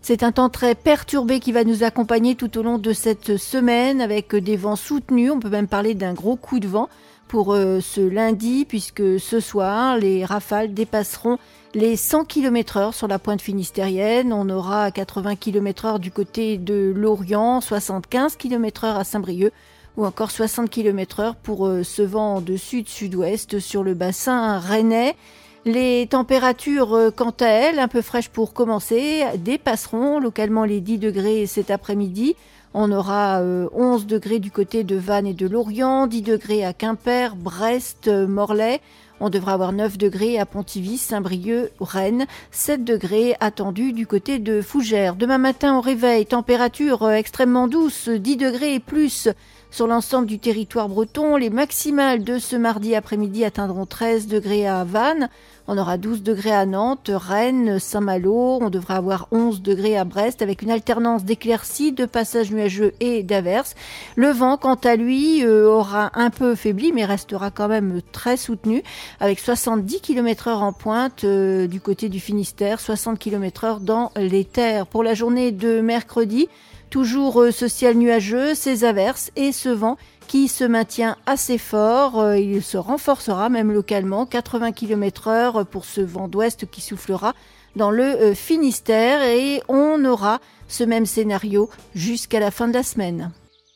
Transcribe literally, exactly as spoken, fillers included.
C'est un temps très perturbé qui va nous accompagner tout au long de cette semaine avec des vents soutenus. On peut même parler d'un gros coup de vent pour euh, ce lundi puisque ce soir, les rafales dépasseront les cent kilomètres heure sur la pointe finistérienne. On aura quatre-vingts kilomètres heure du côté de Lorient, soixante-quinze kilomètres heure à Saint-Brieuc ou encore soixante kilomètres heure pour euh, ce vent de sud-sud-ouest sur le bassin rennais. Les températures, euh, quant à elles, un peu fraîches pour commencer, dépasseront localement les dix degrés cet après-midi. On aura euh, onze degrés du côté de Vannes et de Lorient, dix degrés à Quimper, Brest, euh, Morlaix. On devra avoir neuf degrés à Pontivy, Saint-Brieuc, Rennes, sept degrés attendus du côté de Fougères. Demain matin au réveil, température euh, extrêmement douce, dix degrés et plus sur l'ensemble du territoire breton. Les maximales de ce mardi après-midi atteindront treize degrés à Vannes. On aura douze degrés à Nantes, Rennes, Saint-Malo. On devra avoir onze degrés à Brest avec une alternance d'éclaircies, de passages nuageux et d'averses. Le vent, quant à lui, euh, aura un peu faibli mais restera quand même très soutenu avec soixante-dix kilomètres heure en pointe euh, du côté du Finistère, soixante kilomètres heure dans les terres. Pour la journée de mercredi, toujours euh, ce ciel nuageux, ces averses et ce vent qui se maintient assez fort. Il se renforcera même localement, quatre-vingts kilomètres heure pour ce vent d'ouest qui soufflera dans le Finistère. Et on aura ce même scénario jusqu'à la fin de la semaine.